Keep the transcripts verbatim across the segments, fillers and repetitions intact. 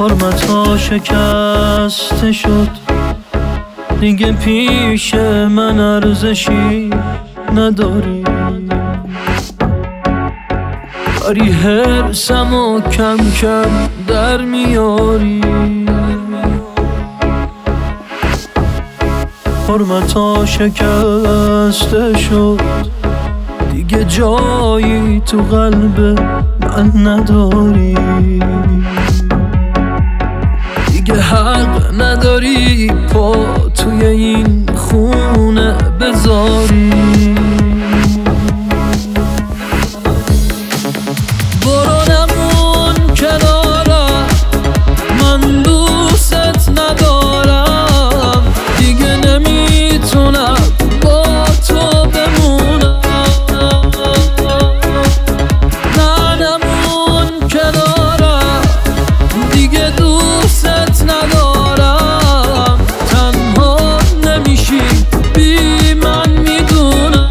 حرمت‌ها شکسته شد، دیگه پیش من ارزشی نداری. داری حرسمو کم کم در میاری. حرمت‌ها شکسته شد، دیگه جایی تو قلب من نداری. دیگه حق نداری پا توی این خونه بذاری. برو نمون کنارم، من دوست ندارم. دیگه نمیتونم با تو بمونم. نه نمون کنارم، دیگه دوست ندارم. تنها نمیشی بی من میدونم.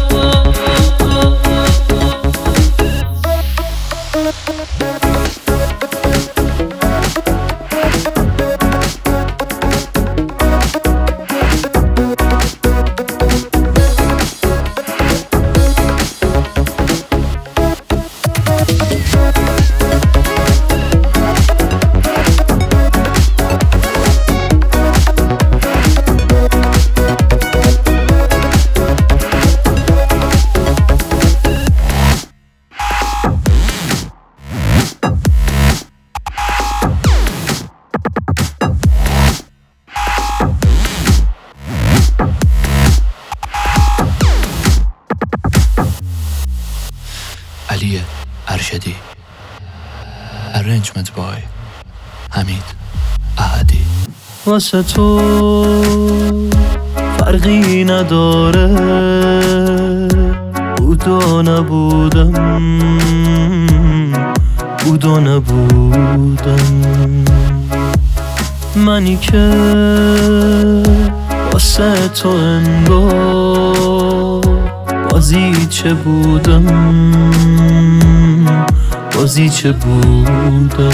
علی ارشدی. Arrangement by حمید احدی. واسه تو فرقی نداره بود و نبودم، بود و نبودم. منی که واسه تو انگار بازی چه بودم، بازی چه بودم.